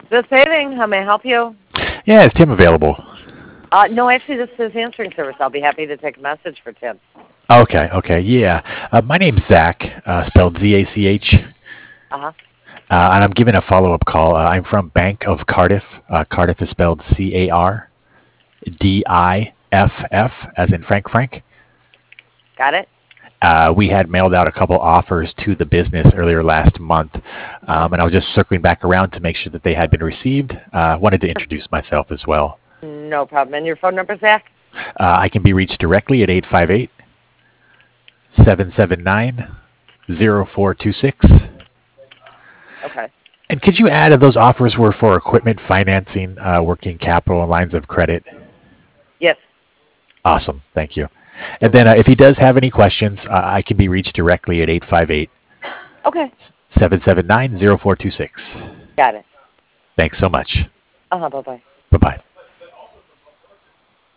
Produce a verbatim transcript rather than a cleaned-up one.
This paving, how may I help you? Yeah, is Tim available? Uh, no, actually, this is answering service. I'll be happy to take a message for Tim. Okay, okay, yeah. Uh, my name's Zach, uh, spelled Z A C H, Uh-huh. uh, and I'm giving a follow-up call. Uh, I'm from Bank of Cardiff. Uh, Cardiff is spelled C A R D I F F, as in Frank Frank. Got it? Uh, we had mailed out a couple offers to the business earlier last month, um, and I was just circling back around to make sure that they had been received. I uh, wanted to introduce myself as well. No problem. And your phone number, Zach? Uh, I can be reached directly at eight five eight, seven seven nine, zero four two six. Okay. And could you add if those offers were for equipment financing, uh, working capital, and lines of credit? Yes. Awesome. Thank you. And then uh, if he does have any questions, uh, I can be reached directly at eight five eight, Okay. seven seven nine, zero four two six. Got it. Thanks so much. Uh-huh. Bye-bye. Bye-bye.